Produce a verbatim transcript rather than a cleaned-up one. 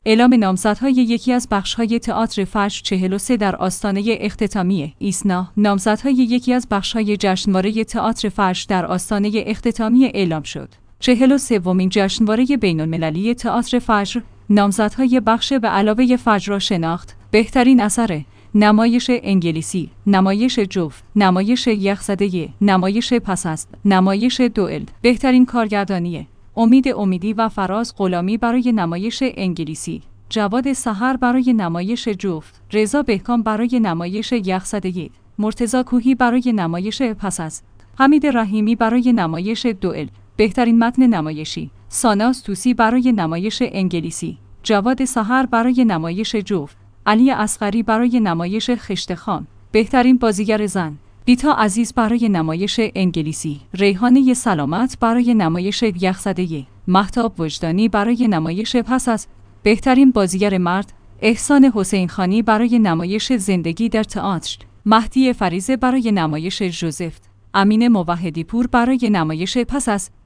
اعلام نامزدهای یکی از بخش‌های تئاتر فجر چهل و سه در آستانه اختتامیه ایسنا. نامزدهای یکی از بخش‌های جشنواره تئاتر فجر در آستانه اختتامیه اعلام شد. چهل و سومین جشنواره بین‌المللی تئاتر فجر نامزدهای بخش به علاوه فجر را شناخت. بهترین اثر، نمایش انگلیسی، نمایش جفت، نمایش یخزده، نمایش پس است، نمایش دوئل. بهترین کارگردانی، امید امیدی و فراز غلامی برای نمایش انگلیسی، جواد سحر برای نمایش جفت، رضا بهکام برای نمایش یخزده، مرتضی کوهی برای نمایش پس است، حمید رحیمی برای نمایش دوئل. بهترین متن نمایشی، ساناز توسی برای نمایش انگلیسی، جواد سحر برای نمایش جفت، علی اصغری برای نمایش خشت خام. بهترین بازیگر زن، بیتا عزیز برای نمایش انگلیسی، ریحانه سلامت برای نمایش یخزده، مهتاب وجدانی برای نمایش پس است. بهترین بازیگر مرد، احسان حسین خانی برای نمایش زندگی در تئاتر، مهدی فریزه برای نمایش ژوزف، امین موحدی پور برای نمایش پس است.